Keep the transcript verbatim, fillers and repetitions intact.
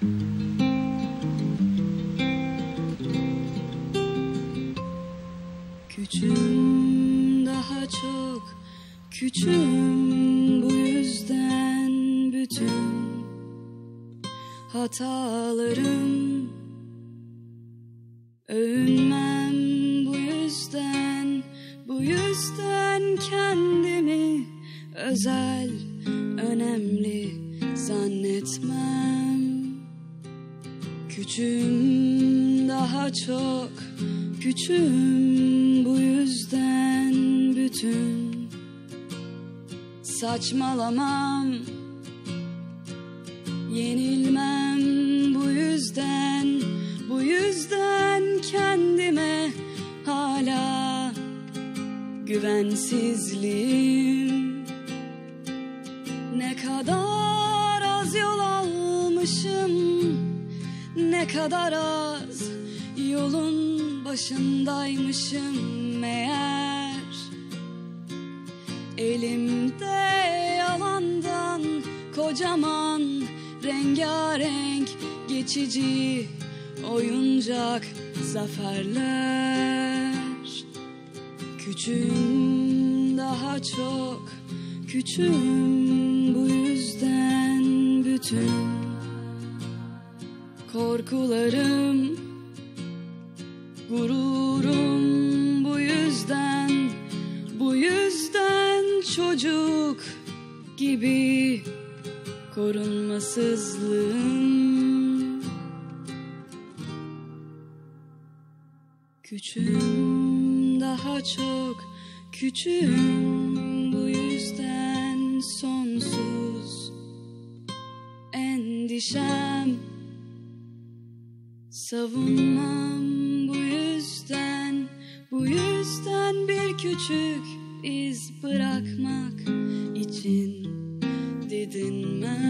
Küçüğüm, daha çok küçüğüm, bu yüzden bütün hatalarım. Övünmem bu yüzden, bu yüzden kendimi özel, önemli zannetmem. Küçüğüm, daha çok küçüğüm, bu yüzden bütün saçmalamam, yenilmem bu yüzden, bu yüzden kendime hala güvensizliğim. Ne kadar az yol almışım, ne kadar az yolun başındaymışım meğer. Elimde yalandan kocaman rengarenk geçici oyuncak zaferler. Küçüğüm, daha çok küçüğüm, bu yüzden bütün korkularım, gururum bu yüzden, bu yüzden çocuk gibi korunmasızlığım. Küçüğüm, daha çok küçüğüm, bu yüzden sonsuz endişem. Savunmam bu yüzden, bu yüzden bir küçük iz bırakmak için didinmem.